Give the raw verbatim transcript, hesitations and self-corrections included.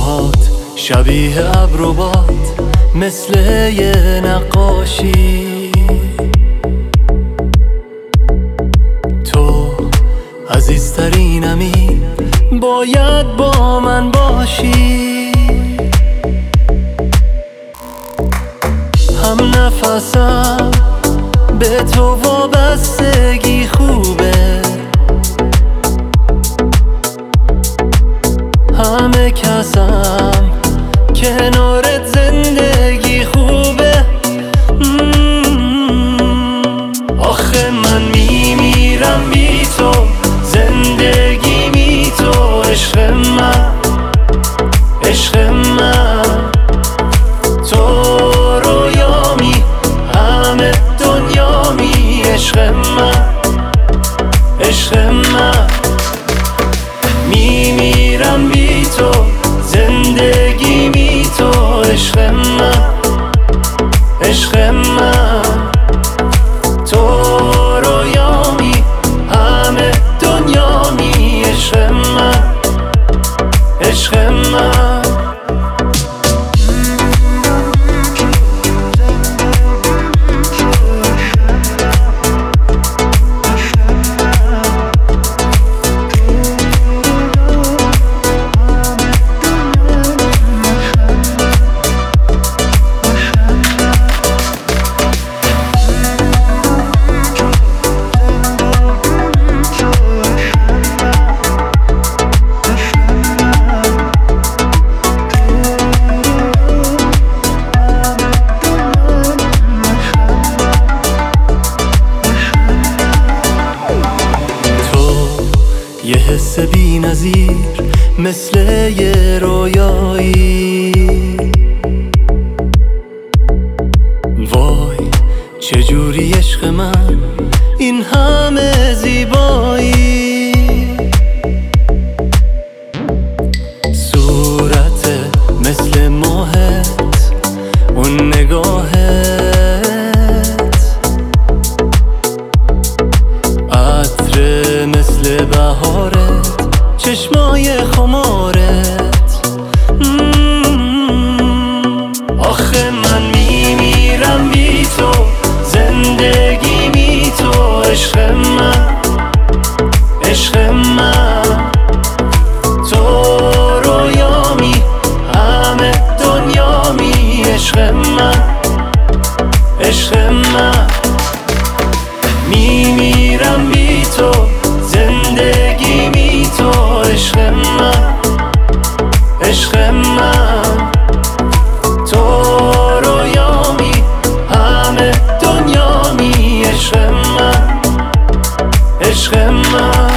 موهات شبیه ابر و باد مثل یه نقاشی، تو عزیزترینمی باید با من باشی. هم نفسم به تو وابستگی خوبه، همه کسم کنارت زندگی خوبه. آخه من میمیرم بی تو، زندگی بی تو، عشق من، عشق من، تو رویامی، همه دنیامی، عشق من، عشق من. میمیرم بی تو، زندگی بی تو، عشق من، عشق من، تو رویامی، همه دنیامی، عشق من، عشق من. یه حس بی نظیر مثل یه رویایی، وای چجوری عشق من این همه زیبایی. صورت مثل ماهت، اون نگاهت، عطر مثل بهارت، چشمای خمارت. آخه من میمیرم بی تو، زندگی بی تو، عشق من، عشق من، تو رویامی، همه دنیامی، عشق من، عشق من. میمیرم بی تو، زندگی بی تو، عشق من، عشق من، تو رویامی، همه دنیامی، عشق من، عشق من.